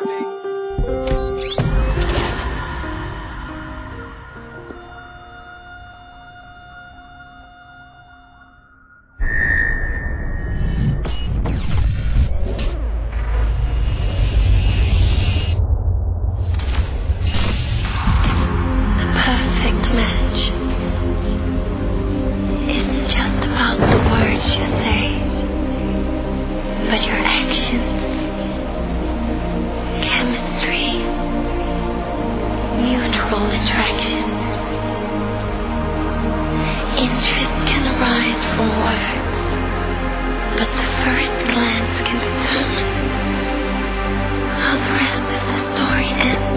But your actions, chemistry, mutual attraction, interest can arise from words, but the first glance can determine how the rest of the story ends.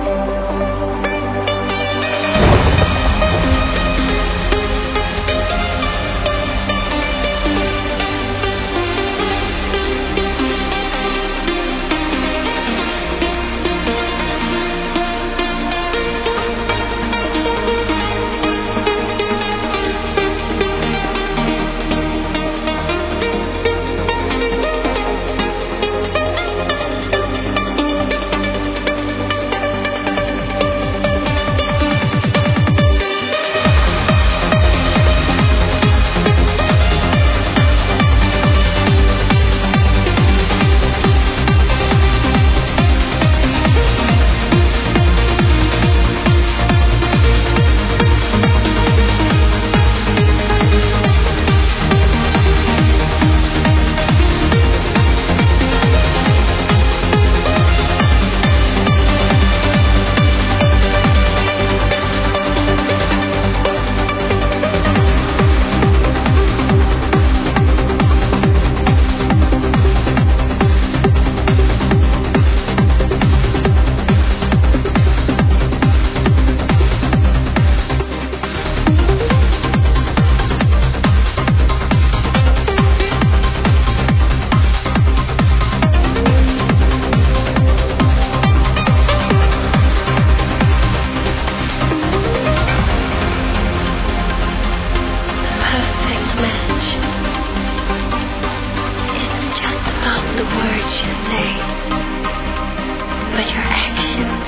The words you say, but your actions.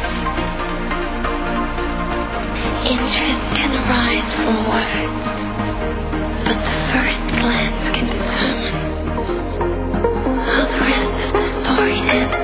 Interest can arise from words, but the first glance can determine how the rest of the story ends.